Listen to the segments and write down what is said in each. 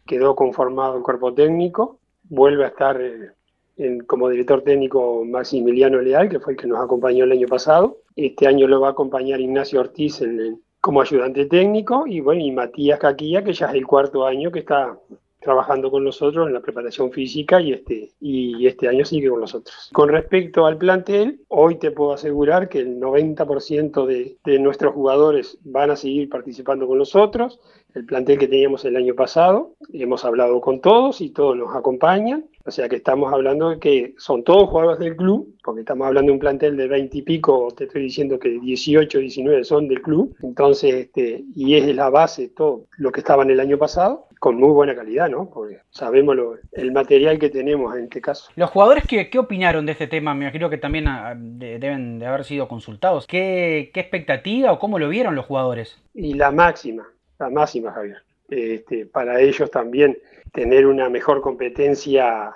quedó conformado el cuerpo técnico, vuelve a estar como director técnico Maximiliano Leal, que fue el que nos acompañó el año pasado. Este año lo va a acompañar Ignacio Ortiz como ayudante técnico, y bueno, y Matías Caquilla, que ya es el cuarto año que está trabajando con nosotros en la preparación física, y este año sigue con nosotros. Con respecto al plantel, hoy te puedo asegurar que el 90% de nuestros jugadores van a seguir participando con nosotros. El plantel que teníamos el año pasado, hemos hablado con todos y todos nos acompañan. O sea que estamos hablando de que son todos jugadores del club, porque estamos hablando de un plantel de 20 y pico, te estoy diciendo que 18, 19 son del club. Entonces, y es la base todo lo que estaban el año pasado, con muy buena calidad, ¿no? Porque sabemos el material que tenemos en este caso. Los jugadores, ¿qué opinaron de este tema? Me imagino que también deben de haber sido consultados. ¿Qué expectativa o cómo lo vieron los jugadores? Y la máxima, Javier. Para ellos también tener una mejor competencia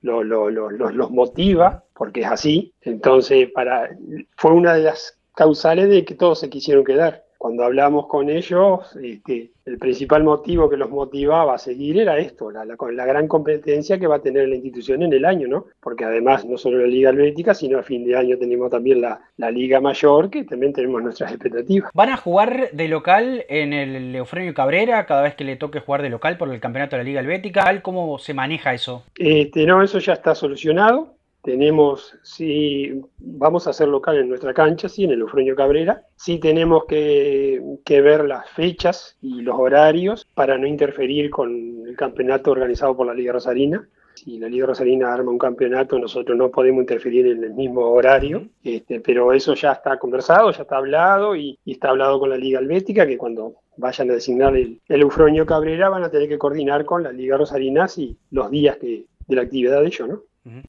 los motiva, porque es así. Entonces, fue una de las causales de que todos se quisieron quedar. Cuando hablamos con ellos, el principal motivo que los motivaba a seguir era esto, la gran competencia que va a tener la institución en el año, ¿no? Porque además no solo la Liga Helvética, sino a fin de año tenemos también la Liga Mayor, que también tenemos nuestras expectativas. ¿Van a jugar de local en el Eufemio Cabrera cada vez que le toque jugar de local por el campeonato de la Liga Helvética? ¿Cómo se maneja eso? No, eso ya está solucionado. Sí, vamos a hacer local en nuestra cancha, sí, en el Eufemio Cabrera. Sí tenemos que ver las fechas y los horarios para no interferir con el campeonato organizado por la Liga Rosarina. Si la Liga Rosarina arma un campeonato, nosotros no podemos interferir en el mismo horario, pero eso ya está conversado, ya está hablado, y está hablado con la Liga Helvética, que cuando vayan a designar el Eufemio Cabrera van a tener que coordinar con la Liga Rosarina y los días de la actividad de ellos, ¿no?